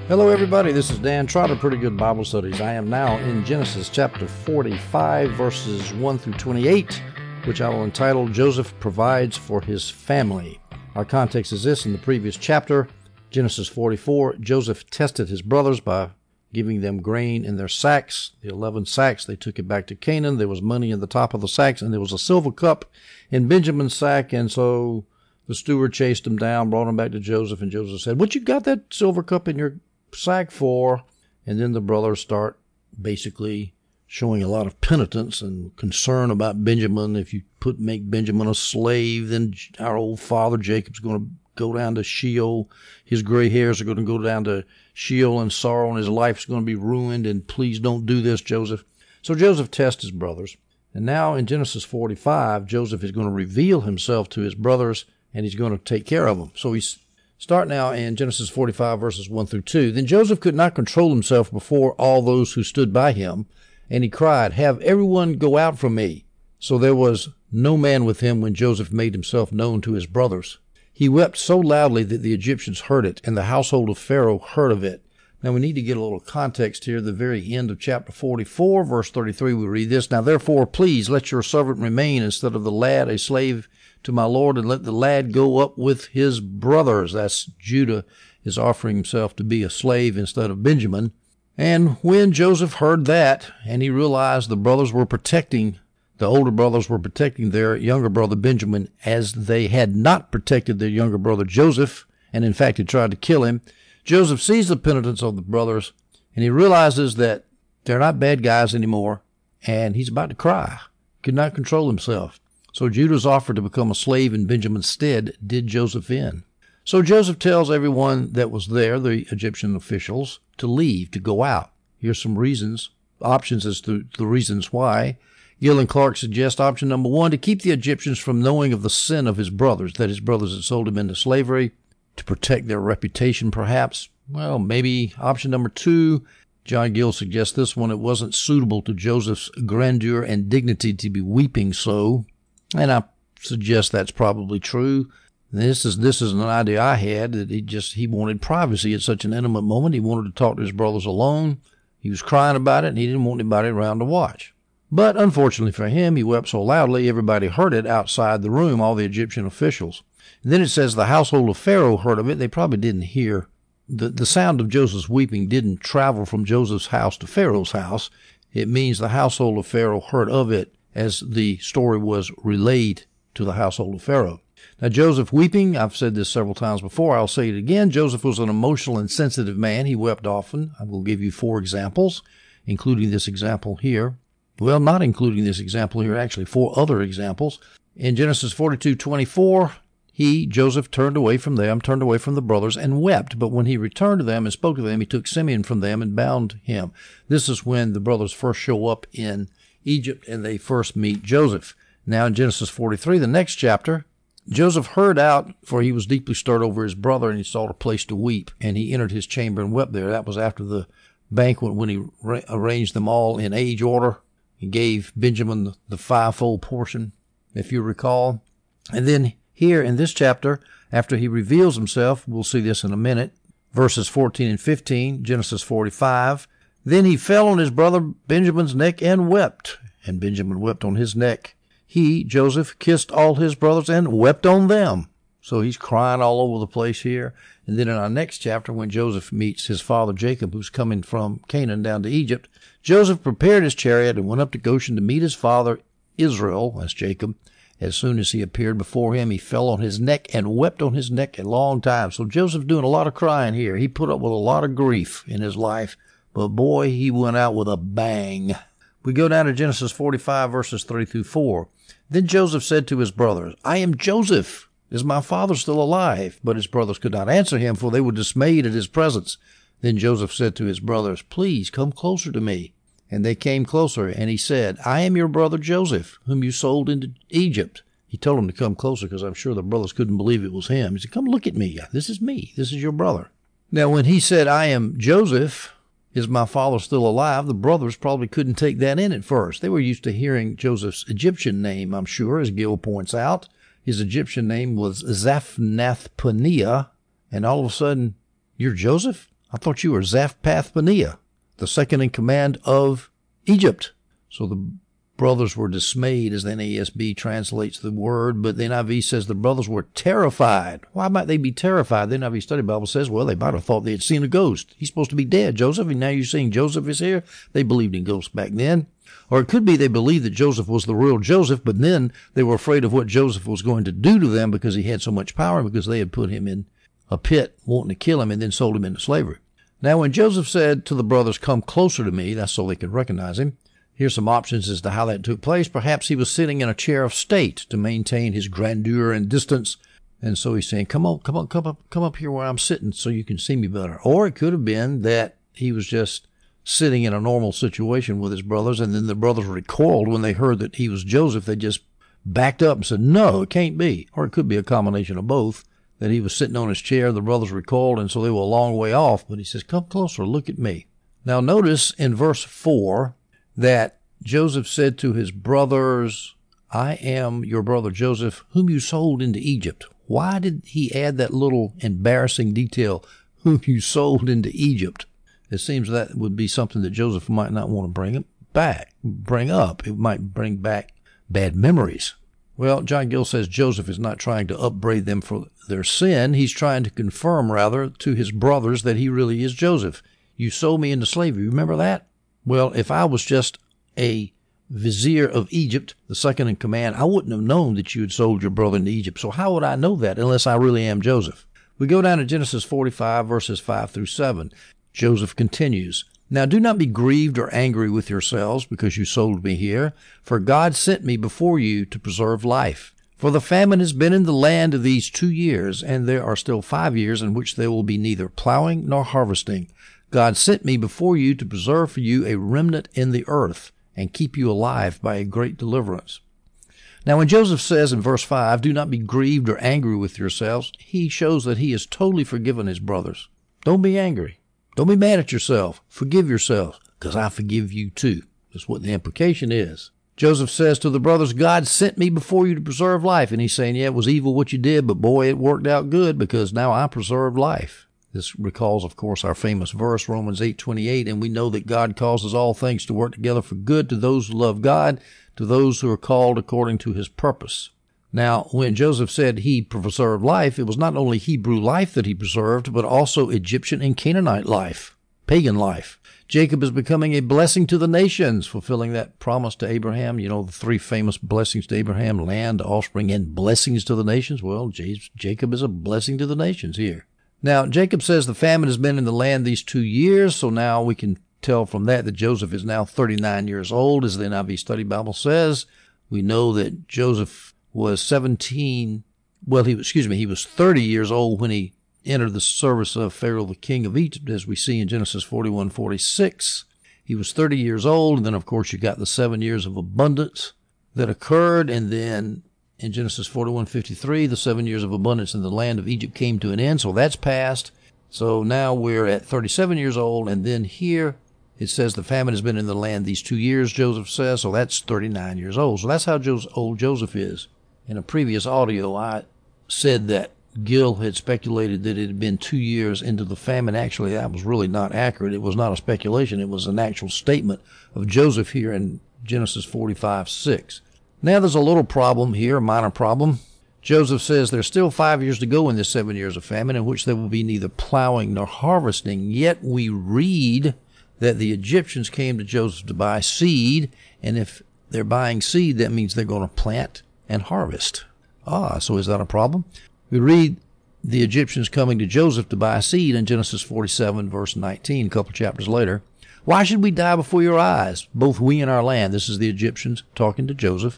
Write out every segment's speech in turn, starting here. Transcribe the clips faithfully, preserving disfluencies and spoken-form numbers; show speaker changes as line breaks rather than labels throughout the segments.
Hello everybody, this is Dan Trotter, Pretty Good Bible Studies. I am now in Genesis chapter forty-five, verses one through twenty-eight, which I will entitle, Joseph Provides for His Family. Our context is this: in the previous chapter, Genesis forty-four, Joseph tested his brothers by giving them grain in their sacks. The eleven sacks, they took it back to Canaan. There was money in the top of the sacks, and there was a silver cup in Benjamin's sack, and so the steward chased him down, brought him back to Joseph, and Joseph said, "What you got that silver cup in your sack for?" And then the brothers start basically showing a lot of penitence and concern about Benjamin. If you put make Benjamin a slave, then our old father Jacob's going to go down to Sheol. His gray hairs are going to go down to Sheol in sorrow, and his life's going to be ruined, and please don't do this, Joseph. So Joseph tests his brothers. And now in Genesis forty-five, Joseph is going to reveal himself to his brothers, and he's going to take care of them. So he's Start now in Genesis forty-five, verses one through two. Then Joseph could not control himself before all those who stood by him, and he cried, "Have everyone go out from me." So there was no man with him when Joseph made himself known to his brothers. He wept so loudly that the Egyptians heard it, and the household of Pharaoh heard of it. Now we need to get a little context here. The very end of chapter forty-four, verse thirty-three, we read this: "Now therefore, please let your servant remain instead of the lad a slave to my Lord, and let the lad go up with his brothers." That's Judah is offering himself to be a slave instead of Benjamin. And when Joseph heard that, and he realized the brothers were protecting, the older brothers were protecting their younger brother Benjamin, as they had not protected their younger brother Joseph, and in fact had tried to kill him, Joseph sees the penitence of the brothers, and he realizes that they're not bad guys anymore, and he's about to cry. He could not control himself. So Judah's offer to become a slave in Benjamin's stead did Joseph in. So Joseph tells everyone that was there, the Egyptian officials, to leave, to go out. Here's some reasons, options as to the reasons why. Gill and Clark suggest option number one, to keep the Egyptians from knowing of the sin of his brothers, that his brothers had sold him into slavery, to protect their reputation perhaps. Well, maybe option number two, John Gill suggests this one, it wasn't suitable to Joseph's grandeur and dignity to be weeping so. And I suggest that's probably true. This is this is an idea I had, that he just he wanted privacy at such an intimate moment. He wanted to talk to his brothers alone. He was crying about it, and he didn't want anybody around to watch. But unfortunately for him, he wept so loudly, everybody heard it outside the room, all the Egyptian officials. And then it says the household of Pharaoh heard of it. They probably didn't hear. The, the sound of Joseph's weeping didn't travel from Joseph's house to Pharaoh's house. It means the household of Pharaoh heard of it as the story was relayed to the household of Pharaoh. Now, Joseph weeping, I've said this several times before, I'll say it again. Joseph was an emotional and sensitive man. He wept often. I will give you four examples, including this example here. Well, not including this example here, actually, four other examples. In Genesis forty-two twenty-four, he, Joseph, turned away from them, turned away from the brothers, and wept. But when he returned to them and spoke to them, he took Simeon from them and bound him. This is when the brothers first show up in Egypt, and they first meet Joseph. Now in Genesis forty-three, the next chapter, Joseph heard out, for he was deeply stirred over his brother, and he sought a place to weep, and he entered his chamber and wept there. That was after the banquet when he ra- arranged them all in age order. He gave Benjamin the, the fivefold portion, if you recall. And then here in this chapter, after he reveals himself, we'll see this in a minute, verses fourteen and fifteen, Genesis forty-five, "Then he fell on his brother Benjamin's neck and wept, and Benjamin wept on his neck. He, Joseph, kissed all his brothers and wept on them." So he's crying all over the place here. And then in our next chapter, when Joseph meets his father Jacob, who's coming from Canaan down to Egypt, Joseph prepared his chariot and went up to Goshen to meet his father Israel, that's Jacob. As soon as he appeared before him, he fell on his neck and wept on his neck a long time. So Joseph's doing a lot of crying here. He put up with a lot of grief in his life, but boy, he went out with a bang. We go down to Genesis forty-five, verses three through four. "Then Joseph said to his brothers, 'I am Joseph. Is my father still alive?' But his brothers could not answer him, for they were dismayed at his presence. Then Joseph said to his brothers, 'Please come closer to me.' And they came closer, and he said, 'I am your brother Joseph, whom you sold into Egypt.'" He told them to come closer because I'm sure the brothers couldn't believe it was him. He said, "Come look at me. This is me. This is your brother." Now, when he said, "I am Joseph, is my father still alive?" the brothers probably couldn't take that in at first. They were used to hearing Joseph's Egyptian name, I'm sure, as Gill points out. His Egyptian name was Zaphnath-Paneah, and all of a sudden, "You're Joseph?" I thought you were Zaphnath-Paneah, the second in command of Egypt. So the brothers were dismayed, as the N A S B translates the word, but the N I V says the brothers were terrified. Why might they be terrified? The N I V Study Bible says, well, they might have thought they had seen a ghost. He's supposed to be dead, Joseph, and now you're seeing Joseph is here. They believed in ghosts back then. Or it could be they believed that Joseph was the real Joseph, but then they were afraid of what Joseph was going to do to them because he had so much power, because they had put him in a pit wanting to kill him and then sold him into slavery. Now, when Joseph said to the brothers, come closer to me, that's so they could recognize him. Here's some options as to how that took place. Perhaps he was sitting in a chair of state to maintain his grandeur and distance. And so he's saying, come on, come on, come up, come up here where I'm sitting so you can see me better. Or it could have been that he was just sitting in a normal situation with his brothers, and then the brothers recoiled when they heard that he was Joseph. They just backed up and said, no, it can't be. Or it could be a combination of both, that he was sitting on his chair, the brothers recoiled, and so they were a long way off. But he says, come closer, look at me. Now notice in verse four that Joseph said to his brothers, I am your brother Joseph, whom you sold into Egypt. Why did he add that little embarrassing detail, whom you sold into Egypt? It seems that would be something that Joseph might not want to bring back, bring up. It might bring back bad memories. Well, John Gill says Joseph is not trying to upbraid them for their sin. He's trying to confirm, rather, to his brothers that he really is Joseph. You sold me into slavery. Remember that? Well, if I was just a vizier of Egypt, the second in command, I wouldn't have known that you had sold your brother into Egypt. So how would I know that unless I really am Joseph? We go down to Genesis forty-five, verses five through seven. Joseph continues, Now do not be grieved or angry with yourselves because you sold me here, for God sent me before you to preserve life. For the famine has been in the land of these two years, and there are still five years in which there will be neither plowing nor harvesting. God sent me before you to preserve for you a remnant in the earth, and keep you alive by a great deliverance. Now when Joseph says in verse five, do not be grieved or angry with yourselves, he shows that he has totally forgiven his brothers. Don't be angry. Don't be mad at yourself. Forgive yourself, because I forgive you too. That's what the implication is. Joseph says to the brothers, God sent me before you to preserve life. And he's saying, yeah, it was evil what you did, but boy, it worked out good because now I preserved life. This recalls, of course, our famous verse, Romans eight twenty-eight, and we know that God causes all things to work together for good to those who love God, to those who are called according to his purpose. Now, when Joseph said he preserved life, it was not only Hebrew life that he preserved, but also Egyptian and Canaanite life, pagan life. Jacob is becoming a blessing to the nations, fulfilling that promise to Abraham. You know, the three famous blessings to Abraham, land, offspring, and blessings to the nations. Well, Jacob is a blessing to the nations here. Now, Jacob says the famine has been in the land these two years, so now we can tell from that that Joseph is now thirty-nine years old, as the N I V Study Bible says. We know that Joseph was seventeen, well, he excuse me, he was thirty years old when he entered the service of Pharaoh, the king of Egypt, as we see in Genesis forty-one forty-six. He was thirty years old, and then, of course, you got the seven years of abundance that occurred, and then in Genesis forty-one fifty-three, the seven years of abundance in the land of Egypt came to an end, so that's passed. So now we're at thirty-seven years old, and then here it says the famine has been in the land these two years, Joseph says, so that's thirty-nine years old. So that's how old Joseph is. In a previous audio, I said that Gill had speculated that it had been two years into the famine. Actually, that was really not accurate. It was not a speculation. It was an actual statement of Joseph here in Genesis forty-five six. Now there's a little problem here, a minor problem. Joseph says there's still five years to go in this seven years of famine, in which there will be neither plowing nor harvesting. Yet we read that the Egyptians came to Joseph to buy seed, and if they're buying seed, that means they're going to plant and harvest. Ah, so is that a problem? We read the Egyptians coming to Joseph to buy seed in Genesis forty-seven, verse nineteen, a couple chapters later. Why should we die before your eyes, both we and our land? This is the Egyptians talking to Joseph.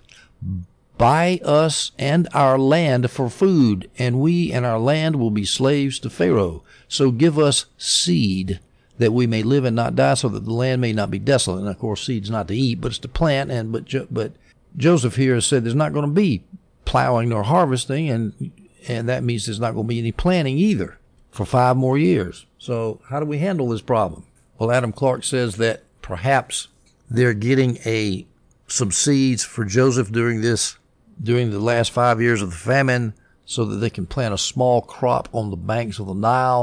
Buy us and our land for food, and we and our land will be slaves to Pharaoh. So give us seed, that we may live and not die, so that the land may not be desolate. And of course, seed's not to eat, but it's to plant. And but jo- but Joseph here has said there's not going to be plowing nor harvesting, and and that means there's not going to be any planting either for five more years. So how do we handle this problem? Well, Adam Clark says that perhaps they're getting a some seeds for Joseph during this during the last five years of the famine, so that they can plant a small crop on the banks of the Nile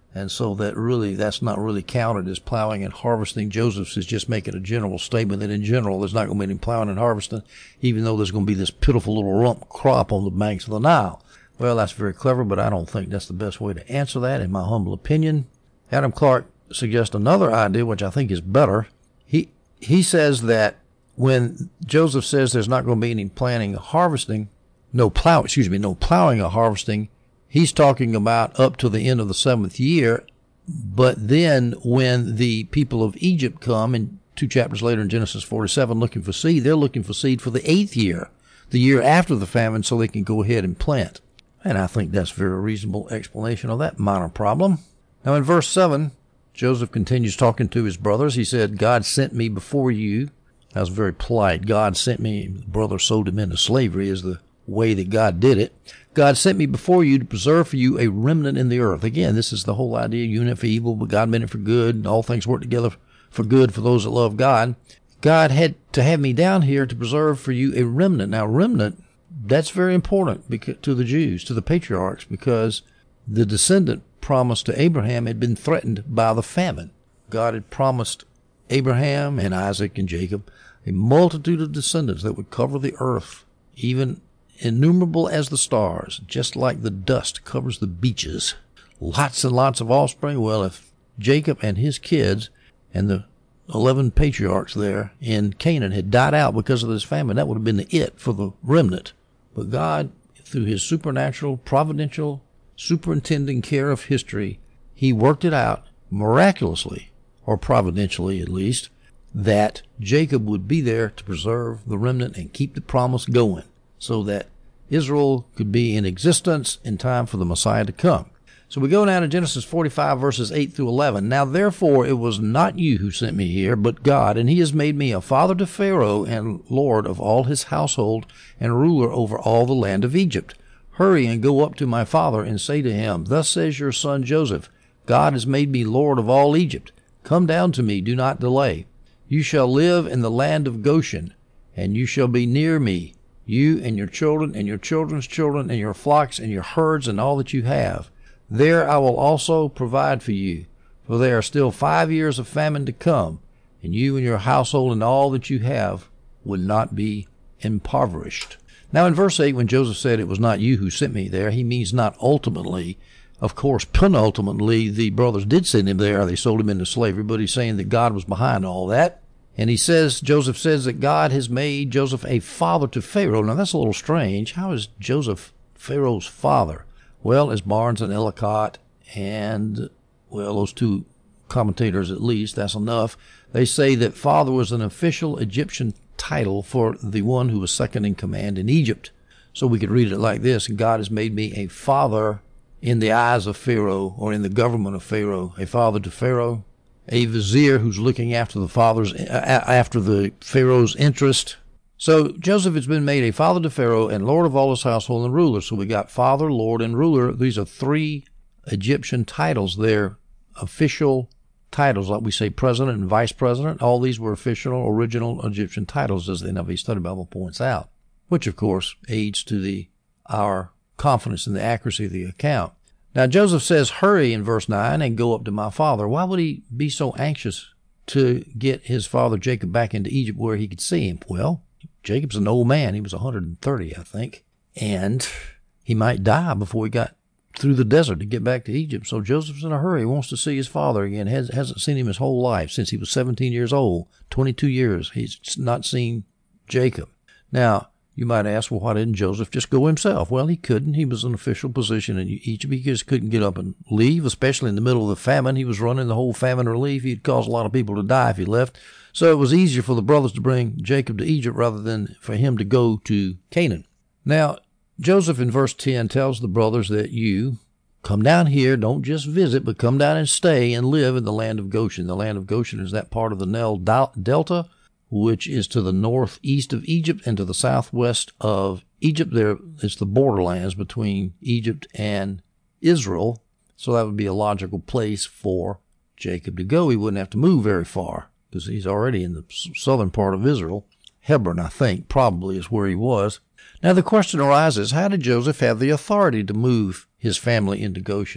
And so that really, that's not really counted as plowing and harvesting. Joseph is just making a general statement that in general there's not going to be any plowing and harvesting, even though there's going to be this pitiful little rump crop on the banks of the Nile. Well, that's very clever, but I don't think that's the best way to answer that, in my humble opinion. Adam Clark suggests another idea, which I think is better. He he says that when Joseph says there's not going to be any planting or harvesting, no plow, excuse me, no plowing or harvesting, he's talking about up to the end of the seventh year. But then when the people of Egypt come, and two chapters later in Genesis forty-seven, looking for seed, they're looking for seed for the eighth year, the year after the famine, so they can go ahead and plant. And I think that's a very reasonable explanation of that minor problem. Now in verse seven, Joseph continues talking to his brothers. He said, God sent me before you. That was very polite. God sent me. The brothers sold him into slavery is the way that God did it. God sent me before you to preserve for you a remnant in the earth. Again, this is the whole idea, you meant for evil, but God meant it for good, and all things work together for good for those that love God. God had to have me down here to preserve for you a remnant. Now, remnant, that's very important to the Jews, to the patriarchs, because the descendant promised to Abraham had been threatened by the famine. God had promised Abraham and Isaac and Jacob a multitude of descendants that would cover the earth, even innumerable as the stars, just like the dust covers the beaches. Lots and lots of offspring. Well, if Jacob and his kids and the eleven patriarchs there in Canaan had died out because of this famine, that would have been the it for the remnant. But God, through his supernatural, providential, superintending care of history, he worked it out miraculously, or providentially at least, that Jacob would be there to preserve the remnant and keep the promise going, so that Israel could be in existence in time for the Messiah to come. So we go now to Genesis forty-five, verses eight through eleven. Now therefore it was not you who sent me here, but God, and he has made me a father to Pharaoh and lord of all his household and ruler over all the land of Egypt. Hurry and go up to my father and say to him, Thus says your son Joseph, God has made me lord of all Egypt. Come down to me, do not delay. You shall live in the land of Goshen, and you shall be near me, you and your children and your children's children and your flocks and your herds and all that you have. There I will also provide for you, for there are still five years of famine to come, and you and your household and all that you have will not be impoverished. Now in verse eight, when Joseph said it was not you who sent me there, he means not ultimately. Of course, penultimately, the brothers did send him there. They sold him into slavery, but he's saying that God was behind all that. And he says, Joseph says that God has made Joseph a father to Pharaoh. Now that's a little strange. How is Joseph Pharaoh's father? Well, as Barnes and Ellicott and, well, those two commentators at least, that's enough. They say that father was an official Egyptian title for the one who was second in command in Egypt. So we could read it like this: God has made me a father in the eyes of Pharaoh, or in the government of Pharaoh, a father to Pharaoh, a vizier who's looking after the father's, after the Pharaoh's interest. So Joseph has been made a father to Pharaoh and lord of all his household and ruler. So we got father, lord, and ruler. These are three Egyptian titles. They're official titles, like we say president and vice president. All these were official, original Egyptian titles, as the N I V Study Bible points out, which of course aids to the our confidence in the accuracy of the account. Now Joseph says, hurry in verse nine and go up to my father. Why would he be so anxious to get his father Jacob back into Egypt where he could see him? Well, Jacob's an old man. He was one hundred thirty, I think, and he might die before he got through the desert to get back to Egypt. So Joseph's in a hurry. He wants to see his father again. Has, hasn't seen him his whole life since he was seventeen years old, twenty-two years. He's not seen Jacob. Now, you might ask, well, why didn't Joseph just go himself? Well, he couldn't. He was in an official position in Egypt. He just couldn't get up and leave, especially in the middle of the famine. He was running the whole famine relief. He'd cause a lot of people to die if he left. So it was easier for the brothers to bring Jacob to Egypt rather than for him to go to Canaan. Now, Joseph in verse ten tells the brothers that you come down here, don't just visit, but come down and stay and live in the land of Goshen. The land of Goshen is that part of the Nile Delta, which is to the northeast of Egypt and to the southwest of Egypt. There, it's the borderlands between Egypt and Israel. So that would be a logical place for Jacob to go. He wouldn't have to move very far because he's already in the southern part of Israel. Hebron, I think, probably is where he was. Now the question arises, how did Joseph have the authority to move his family into Goshen?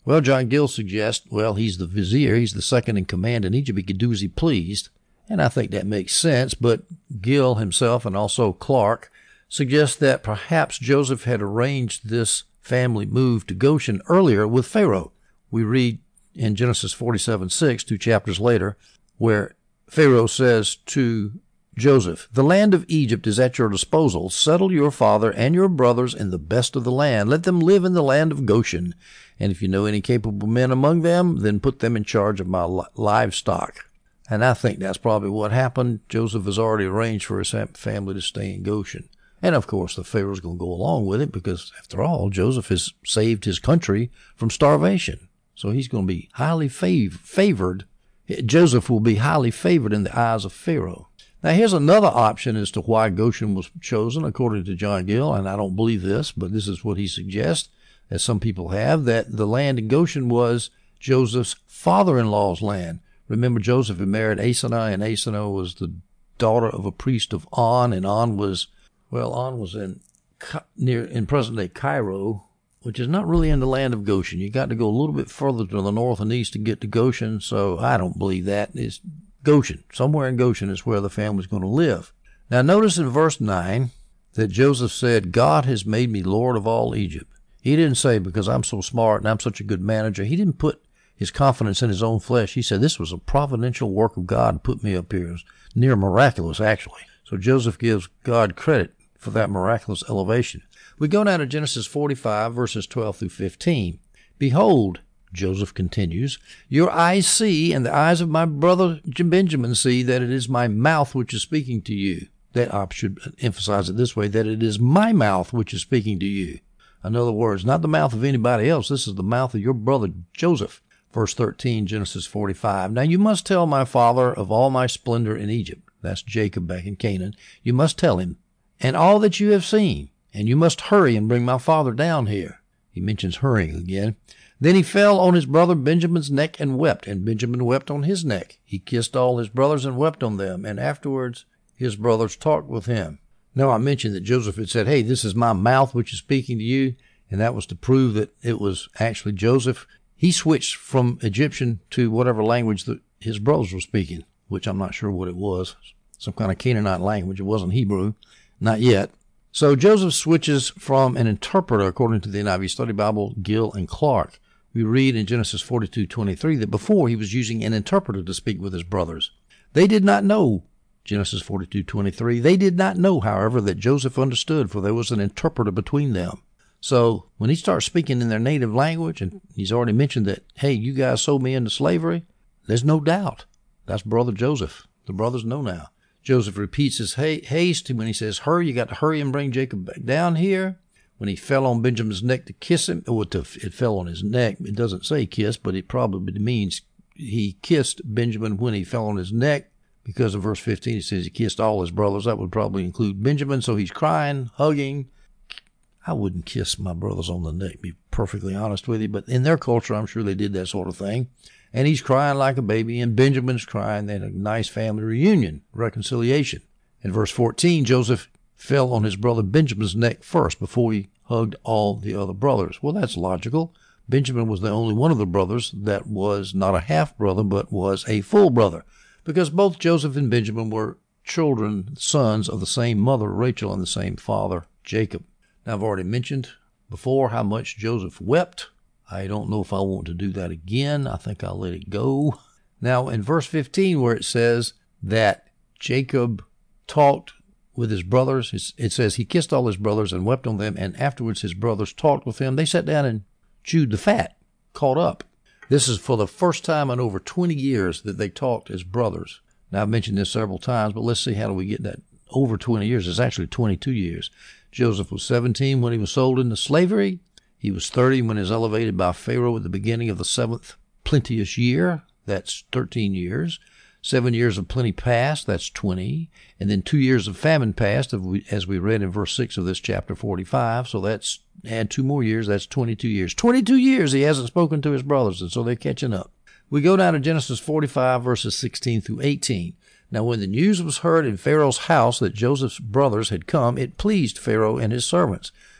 Well, John Gill suggests, well, he's the vizier. He's the second in command in Egypt. He could do as he pleased. And I think that makes sense. But Gill himself and also Clark suggest that perhaps Joseph had arranged this family move to Goshen earlier with Pharaoh. We read in Genesis forty-seven six, two chapters later, where Pharaoh says to Joseph, "The land of Egypt is at your disposal. Settle your father and your brothers in the best of the land. Let them live in the land of Goshen. And if you know any capable men among them, then put them in charge of my li- livestock." And I think that's probably what happened. Joseph has already arranged for his family to stay in Goshen. And, of course, the Pharaoh's going to go along with it because, after all, Joseph has saved his country from starvation. So he's going to be highly fav- favored. Joseph will be highly favored in the eyes of Pharaoh. Now, here's another option as to why Goshen was chosen, according to John Gill, and I don't believe this, but this is what he suggests, as some people have, that the land in Goshen was Joseph's father-in-law's land. Remember, Joseph had married Asenath, and Asenath was the daughter of a priest of On, and On was, well, On was in near in present-day Cairo, which is not really in the land of Goshen. You got to go a little bit further to the north and east to get to Goshen, so I don't believe that. It's Goshen. Somewhere in Goshen is where the family's going to live. Now, notice in verse nine that Joseph said, "God has made me Lord of all Egypt." He didn't say, because I'm so smart and I'm such a good manager. He didn't put his confidence in his own flesh. He said, this was a providential work of God to put me up here. It was near miraculous, actually. So Joseph gives God credit for that miraculous elevation. We go down to Genesis forty-five, verses twelve through fifteen. "Behold," Joseph continues, "your eyes see, and the eyes of my brother Benjamin see, that it is my mouth which is speaking to you." That I should emphasize it this way, that it is my mouth which is speaking to you. In other words, not the mouth of anybody else. This is the mouth of your brother Joseph. Verse thirteen, Genesis forty-five. "Now you must tell my father of all my splendor in Egypt." That's Jacob back in Canaan. "You must tell him, and all that you have seen, and you must hurry and bring my father down here." He mentions hurrying again. "Then he fell on his brother Benjamin's neck and wept, and Benjamin wept on his neck. He kissed all his brothers and wept on them, and afterwards his brothers talked with him." Now, I mentioned that Joseph had said, hey, this is my mouth which is speaking to you, and that was to prove that it was actually Joseph. He switched from Egyptian to whatever language that his brothers were speaking, which I'm not sure what it was, some kind of Canaanite language. It wasn't Hebrew, not yet. So Joseph switches from an interpreter, according to the N I V Study Bible, Gill and Clark. We read in Genesis forty-two twenty-three that before he was using an interpreter to speak with his brothers. They did not know, Genesis forty-two twenty-three, they did not know, however, that Joseph understood, for there was an interpreter between them. So when he starts speaking in their native language, and he's already mentioned that, hey, you guys sold me into slavery, there's no doubt. That's brother Joseph. The brothers know now. Joseph repeats his haste when he says, hurry, you got to hurry and bring Jacob back down here. When he fell on Benjamin's neck to kiss him, or to, it fell on his neck. It doesn't say kiss, but it probably means he kissed Benjamin when he fell on his neck, because in verse fifteen it says he kissed all his brothers. That would probably include Benjamin. So he's crying, hugging. I wouldn't kiss my brothers on the neck, to be perfectly honest with you, but in their culture, I'm sure they did that sort of thing. And he's crying like a baby, and Benjamin's crying. They had a nice family reunion, reconciliation. In verse fourteen, Joseph fell on his brother Benjamin's neck first before he hugged all the other brothers. Well, that's logical. Benjamin was the only one of the brothers that was not a half-brother, but was a full brother, because both Joseph and Benjamin were children, sons of the same mother, Rachel, and the same father, Jacob. Now, I've already mentioned before how much Joseph wept. I don't know if I want to do that again. I think I'll let it go. Now, in verse fifteen, where it says that Jacob talked with his brothers, it says he kissed all his brothers and wept on them, and afterwards his brothers talked with him. They sat down and chewed the fat, caught up. This is for the first time in over twenty years that they talked as brothers. Now, I've mentioned this several times, but let's see how do we get that over twenty years. It's actually twenty-two years. Joseph was seventeen when he was sold into slavery. He was thirty when he was elevated by Pharaoh at the beginning of the seventh plenteous year. That's thirteen years. Seven years of plenty passed. That's twenty. And then two years of famine passed, as we read in verse six of this chapter forty-five. So that's, add two more years. That's twenty-two years. twenty-two years he hasn't spoken to his brothers, and so they're catching up. We go down to Genesis forty-five, verses sixteen through eighteen. Now, when the news was heard in Pharaoh's house that Joseph's brothers had come, it pleased Pharaoh and his servants.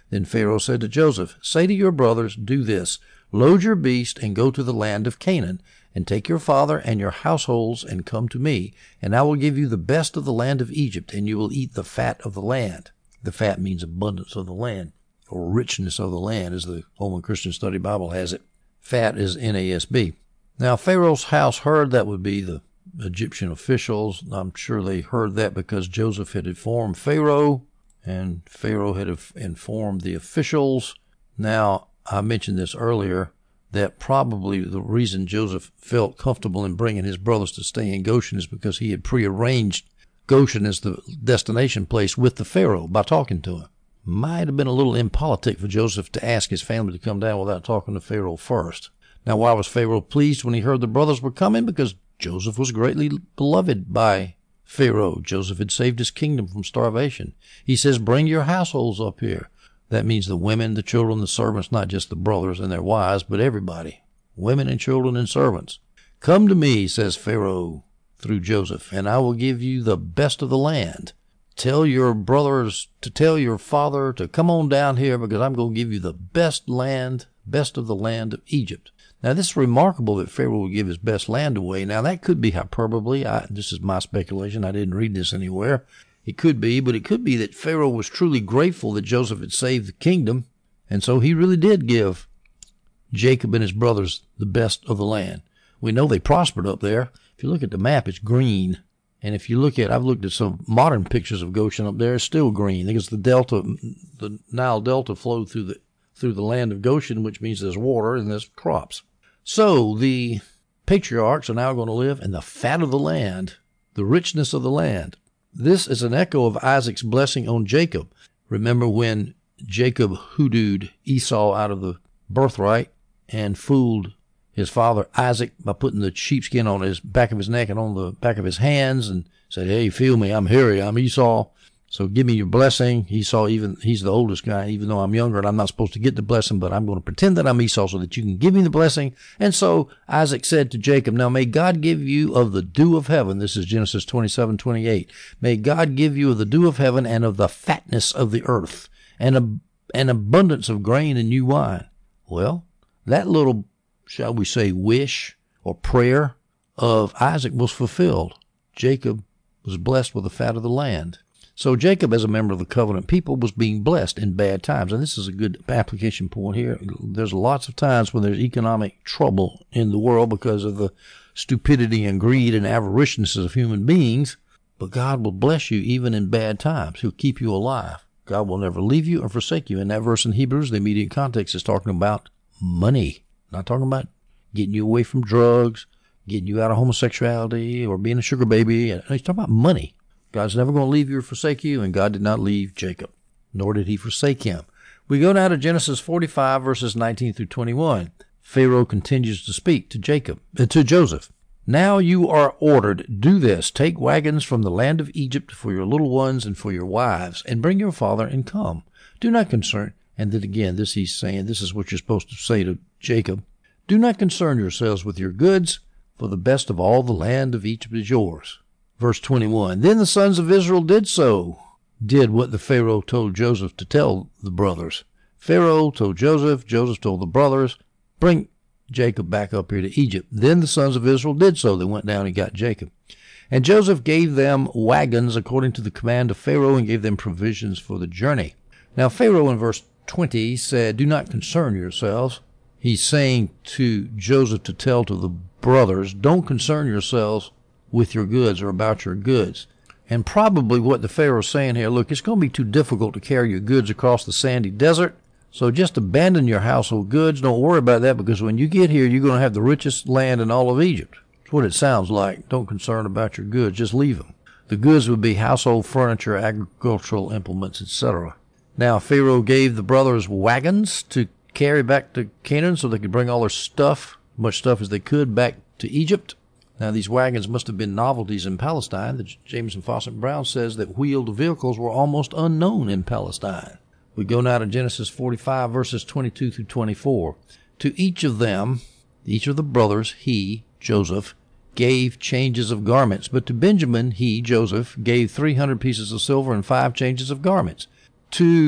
Then Pharaoh said to Joseph, say to your brothers, do this, load your beast and go to the land of Canaan, and take your father and your households and come to me, and I will give you the best of the land of Egypt, and you will eat the fat of the land. The fat means abundance of the land, or richness of the land, as the Holman Christian Study Bible has it. Fat is N A S B. Now Pharaoh's house heard, that would be the Egyptian officials. I'm sure they heard that because Joseph had informed Pharaoh, and Pharaoh had informed the officials. Now, I mentioned this earlier, that probably the reason Joseph felt comfortable in bringing his brothers to stay in Goshen is because he had prearranged Goshen as the destination place with the Pharaoh by talking to him. Might have been a little impolitic for Joseph to ask his family to come down without talking to Pharaoh first. Now, why was Pharaoh pleased when he heard the brothers were coming? Because Joseph was greatly beloved by Pharaoh. Joseph had saved his kingdom from starvation. He says, bring your households up here. That means the women, the children, the servants, not just the brothers and their wives, but everybody. Women and children and servants. Come to me, says Pharaoh through Joseph, and I will give you the best of the land. Tell your brothers to tell your father to come on down here, because I'm going to give you the best land, best of the land of Egypt. Now, this is remarkable that Pharaoh would give his best land away. Now, that could be hyperbole. I, this is my speculation. I didn't read this anywhere. It could be, but it could be that Pharaoh was truly grateful that Joseph had saved the kingdom, and so he really did give Jacob and his brothers the best of the land. We know they prospered up there. If you look at the map, it's green. And if you look at, I've looked at some modern pictures of Goshen up there, it's still green. Because the delta, the Nile Delta flowed through the, through the land of Goshen, which means there's water and there's crops. So the patriarchs are now going to live in the fat of the land, the richness of the land. This is an echo of Isaac's blessing on Jacob. Remember when Jacob hoodooed Esau out of the birthright and fooled his father Isaac by putting the sheepskin on his back of his neck and on the back of his hands and said, hey, feel me, I'm hairy, I'm Esau. So give me your blessing. Esau, even he's the oldest guy, even though I'm younger and I'm not supposed to get the blessing, but I'm going to pretend that I'm Esau so that you can give me the blessing. And so Isaac said to Jacob, now may God give you of the dew of heaven. This is Genesis twenty-seven twenty-eight. May God give you of the dew of heaven and of the fatness of the earth and a, an abundance of grain and new wine. Well, that little, shall we say, wish or prayer of Isaac was fulfilled. Jacob was blessed with the fat of the land. So Jacob, as a member of the covenant people, was being blessed in bad times. And this is a good application point here. There's lots of times when there's economic trouble in the world because of the stupidity and greed and avariciousness of human beings. But God will bless you even in bad times. He'll keep you alive. God will never leave you or forsake you. In that verse in Hebrews, the immediate context is talking about money. Not talking about getting you away from drugs, getting you out of homosexuality, or being a sugar baby. He's talking about money. God's never going to leave you or forsake you, and God did not leave Jacob, nor did he forsake him. We go now to Genesis forty-five, verses nineteen through twenty-one. Pharaoh continues to speak to Jacob, uh, to Joseph. Now you are ordered, do this, take wagons from the land of Egypt for your little ones and for your wives, and bring your father and come. Do not concern, and then again, this he's saying, this is what you're supposed to say to Jacob. Do not concern yourselves with your goods, for the best of all the land of Egypt is yours. Verse twenty-one, then the sons of Israel did so, did what the Pharaoh told Joseph to tell the brothers. Pharaoh told Joseph, Joseph told the brothers, bring Jacob back up here to Egypt. Then the sons of Israel did so. They went down and got Jacob. And Joseph gave them wagons according to the command of Pharaoh and gave them provisions for the journey. Now Pharaoh in verse twenty said, do not concern yourselves. He's saying to Joseph to tell to the brothers, don't concern yourselves with your goods or about your goods. And probably what the Pharaoh's saying here, look, it's going to be too difficult to carry your goods across the sandy desert, so just abandon your household goods. Don't worry about that, because when you get here, you're going to have the richest land in all of Egypt. That's what it sounds like. Don't concern about your goods. Just leave them. The goods would be household furniture, agricultural implements, et cetera. Now, Pharaoh gave the brothers wagons to carry back to Canaan so they could bring all their stuff, much stuff as they could, back to Egypt. Now, these wagons must have been novelties in Palestine. The Jameson Fawcett Brown says that wheeled vehicles were almost unknown in Palestine. We go now to Genesis forty-five, verses twenty-two through twenty-four. To each of them, each of the brothers, he, Joseph, gave changes of garments. But to Benjamin, he, Joseph, gave three hundred pieces of silver and five changes of garments. To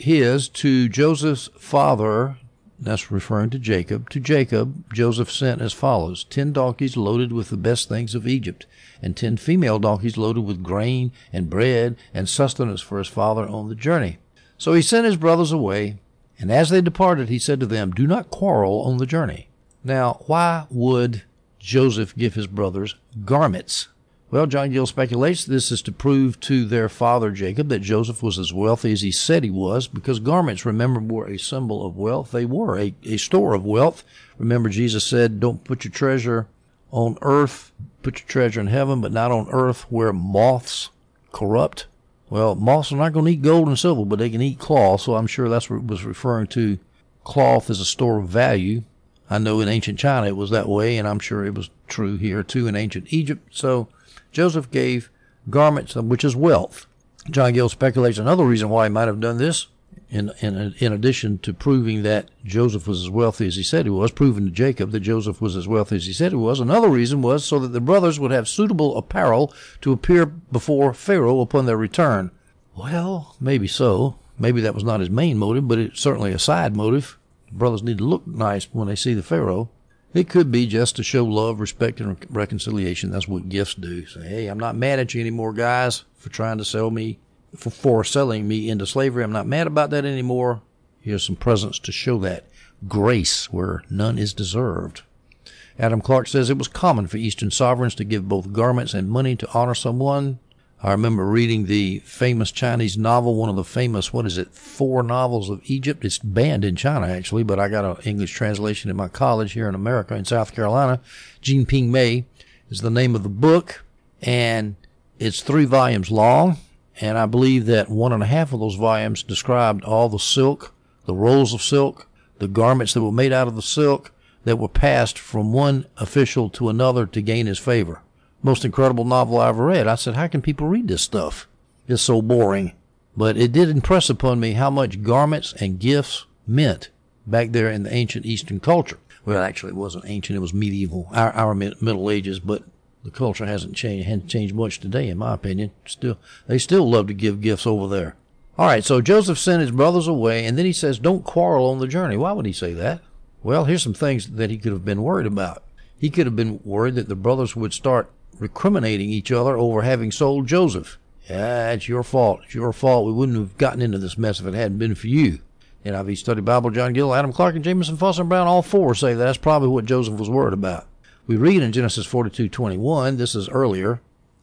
his to Joseph's father, that's referring to Jacob, to Jacob, Joseph sent as follows: ten donkeys loaded with the best things of Egypt, and ten female donkeys loaded with grain and bread and sustenance for his father on the journey. So he sent his brothers away, and as they departed, he said to them, do not quarrel on the journey. Now, why would Joseph give his brothers garments? Well, John Gill speculates this is to prove to their father Jacob that Joseph was as wealthy as he said he was, because garments, remember, were a symbol of wealth. They were a, a store of wealth. Remember, Jesus said, don't put your treasure on earth, put your treasure in heaven, but not on earth where moths corrupt. Well, moths are not going to eat gold and silver, but they can eat cloth, so I'm sure that's what it was referring to. Cloth is a store of value. I know in ancient China it was that way, and I'm sure it was true here too in ancient Egypt. So Joseph gave garments, which is wealth. John Gill speculates another reason why he might have done this, in, in, in addition to proving that Joseph was as wealthy as he said he was, proving to Jacob that Joseph was as wealthy as he said he was. Another reason was so that the brothers would have suitable apparel to appear before Pharaoh upon their return. Well, maybe so. Maybe that was not his main motive, but it's certainly a side motive. The brothers need to look nice when they see the Pharaoh. It could be just to show love, respect, and reconciliation. That's what gifts do. Say, hey, I'm not mad at you anymore, guys, for trying to sell me, for, for selling me into slavery. I'm not mad about that anymore. Here's some presents to show that. Grace where none is deserved. Adam Clark says it was common for Eastern sovereigns to give both garments and money to honor someone. I remember reading the famous Chinese novel, one of the famous, what is it, four novels of Egypt. It's banned in China, actually, but I got an English translation in my college here in America, in South Carolina. Jin Ping Mei is the name of the book, and it's three volumes long, and I believe that one and a half of those volumes described all the silk, the rolls of silk, the garments that were made out of the silk that were passed from one official to another to gain his favor. Most incredible novel I ever read. I said, how can people read this stuff? It's so boring. But it did impress upon me how much garments and gifts meant back there in the ancient Eastern culture. Well, actually, it wasn't ancient. It was medieval, our, our Middle Ages, but the culture hasn't changed, hasn't changed much today, in my opinion. Still, they still love to give gifts over there. All right, so Joseph sent his brothers away, and then he says, don't quarrel on the journey. Why would he say that? Well, here's some things that he could have been worried about. He could have been worried that the brothers would start recriminating each other over having sold Joseph. Yeah, it's your fault. It's your fault. We wouldn't have gotten into this mess if it hadn't been for you. N I V Study Bible, John Gill, Adam Clark, and Jameson, Foster, and Brown, all four say that's probably what Joseph was worried about. We read in Genesis forty-two twenty-one, this is earlier.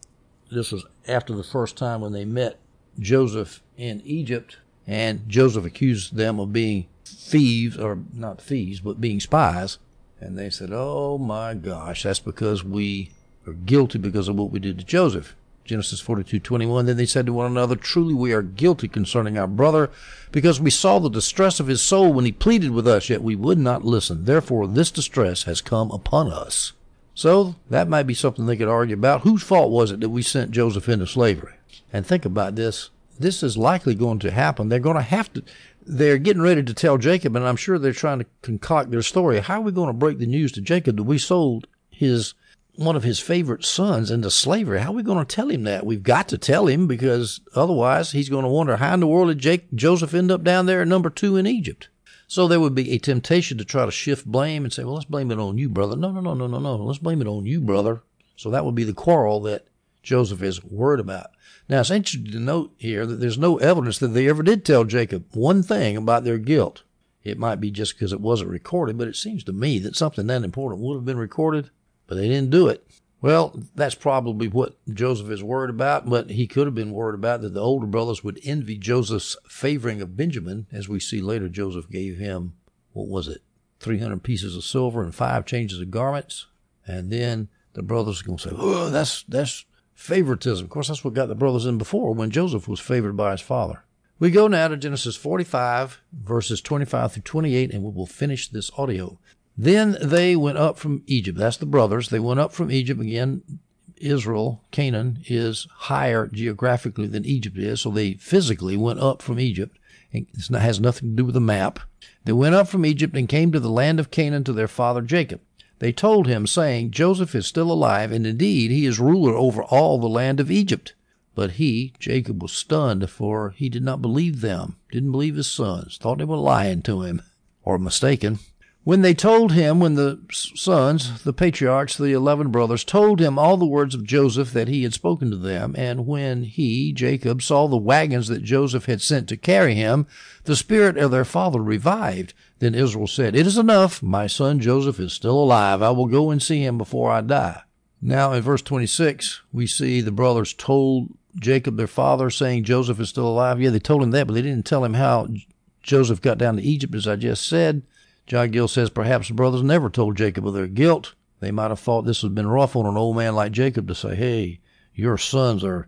This was after the first time when they met Joseph in Egypt, and Joseph accused them of being thieves, or not thieves, but being spies. And they said, oh my gosh, that's because we are guilty because of what we did to Joseph. Genesis forty-two twenty-one, then they said to one another, truly we are guilty concerning our brother, because we saw the distress of his soul when he pleaded with us, yet we would not listen. Therefore this distress has come upon us. So that might be something they could argue about. Whose fault was it that we sent Joseph into slavery? And think about this. This is likely going to happen. They're going to have to, they're getting ready to tell Jacob, and I'm sure they're trying to concoct their story. How are we going to break the news to Jacob that we sold his one of his favorite sons into slavery? How are we going to tell him that? We've got to tell him, because otherwise he's going to wonder, how in the world did Jake, Joseph end up down there at number two in Egypt? So there would be a temptation to try to shift blame and say, well, let's blame it on you, brother. No, no, no, no, no, no. Let's blame it on you, brother. So that would be the quarrel that Joseph is worried about. Now, it's interesting to note here that there's no evidence that they ever did tell Jacob one thing about their guilt. It might be just because it wasn't recorded, but it seems to me that something that important would have been recorded, but they didn't do it. Well, that's probably what Joseph is worried about, but he could have been worried about that the older brothers would envy Joseph's favoring of Benjamin. As we see later, Joseph gave him, what was it, three hundred pieces of silver and five changes of garments. And then the brothers are going to say, oh, that's, that's favoritism. Of course, that's what got the brothers in before, when Joseph was favored by his father. We go now to Genesis forty-five, verses twenty-five through twenty-eight, and we will finish this audio. Then they went up from Egypt. That's the brothers. They went up from Egypt. Again, Israel, Canaan, is higher geographically than Egypt is, so they physically went up from Egypt. It has nothing to do with the map. They went up from Egypt and came to the land of Canaan to their father Jacob. They told him, saying, Joseph is still alive, and indeed he is ruler over all the land of Egypt. But he, Jacob, was stunned, for he did not believe them, didn't believe his sons, thought they were lying to him, or mistaken. When they told him, when the sons, the patriarchs, the eleven brothers, told him all the words of Joseph that he had spoken to them, and when he, Jacob, saw the wagons that Joseph had sent to carry him, the spirit of their father revived. Then Israel said, "It is enough. My son Joseph is still alive. I will go and see him before I die." Now in verse twenty-six, we see the brothers told Jacob, their father, saying Joseph is still alive. Yeah, they told him that, but they didn't tell him how Joseph got down to Egypt, as I just said. John Gill says perhaps the brothers never told Jacob of their guilt. They might have thought this had been rough on an old man like Jacob to say, "Hey, your sons are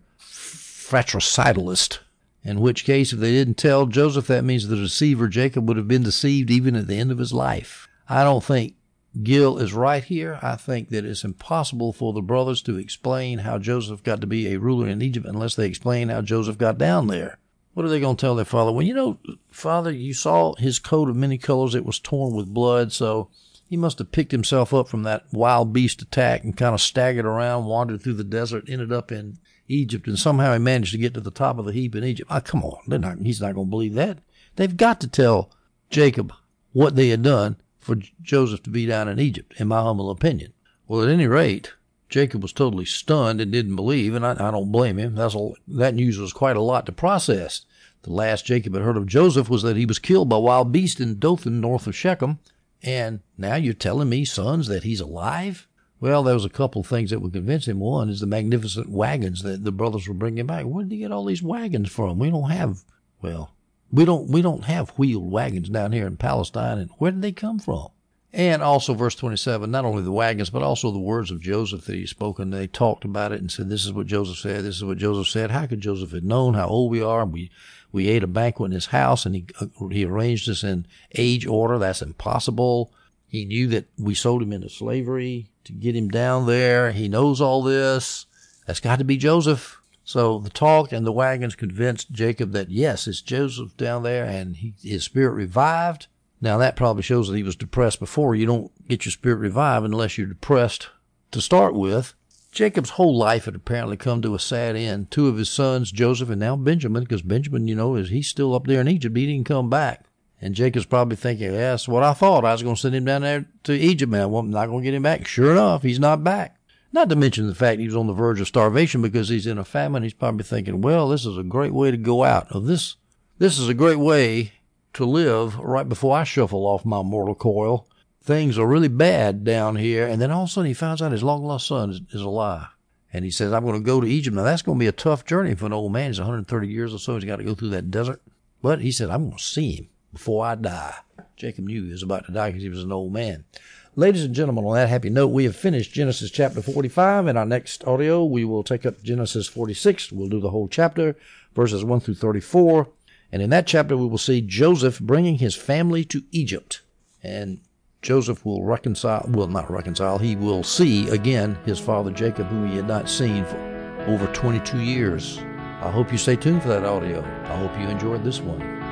fratricidalist." In which case, if they didn't tell Joseph, that means the deceiver Jacob would have been deceived even at the end of his life. I don't think Gill is right here. I think that it's impossible for the brothers to explain how Joseph got to be a ruler in Egypt unless they explain how Joseph got down there. What are they going to tell their father? Well, you know, Father, you saw his coat of many colors. It was torn with blood, so he must have picked himself up from that wild beast attack and kind of staggered around, wandered through the desert, ended up in Egypt, and somehow he managed to get to the top of the heap in Egypt. Oh, come on. They're not, he's not going to believe that. They've got to tell Jacob what they had done for Joseph to be down in Egypt, in my humble opinion. Well, at any rate, Jacob was totally stunned and didn't believe, and I, I don't blame him. That's a, that news was quite a lot to process. The last Jacob had heard of Joseph was that he was killed by wild beasts in Dothan, north of Shechem. And now you're telling me, sons, that he's alive? Well, there was a couple of things that would convince him. One is the magnificent wagons that the brothers were bringing back. Where did he get all these wagons from? We don't have, well, we don't we don't have wheeled wagons down here in Palestine. And where did they come from? And also verse twenty-seven, not only the wagons, but also the words of Joseph that he spoken. They talked about it and said, this is what Joseph said. This is what Joseph said. How could Joseph have known how old we are? We we ate a banquet in his house, and he he arranged us in age order. That's impossible. He knew that we sold him into slavery to get him down there. He knows all this. That's got to be Joseph. So the talk and the wagons convinced Jacob that, yes, it's Joseph down there, and he, his spirit revived. Now, that probably shows that he was depressed before. You don't get your spirit revived unless you're depressed to start with. Jacob's whole life had apparently come to a sad end. Two of his sons, Joseph and now Benjamin, because Benjamin, you know, is he's still up there in Egypt. He didn't come back. And Jacob's probably thinking, yeah, that's what I thought. I was going to send him down there to Egypt, man. Well, I'm not going to get him back. Sure enough, he's not back. Not to mention the fact he was on the verge of starvation because he's in a famine. He's probably thinking, well, this is a great way to go out. Of this, this is a great way to live right before I shuffle off my mortal coil. Things are really bad down here. And then all of a sudden he finds out his long-lost son is, is alive. And he says, I'm going to go to Egypt. Now, that's going to be a tough journey for an old man. He's one hundred thirty years or so. He's got to go through that desert. But he said, I'm going to see him before I die. Jacob knew he was about to die because he was an old man. Ladies and gentlemen, on that happy note, we have finished Genesis chapter forty-five. In our next audio, we will take up Genesis forty-six. We'll do the whole chapter, verses one through thirty-four. And in that chapter, we will see Joseph bringing his family to Egypt. And Joseph will reconcile, well, not reconcile, he will see again his father Jacob, whom he had not seen for over twenty-two years. I hope you stay tuned for that audio. I hope you enjoyed this one.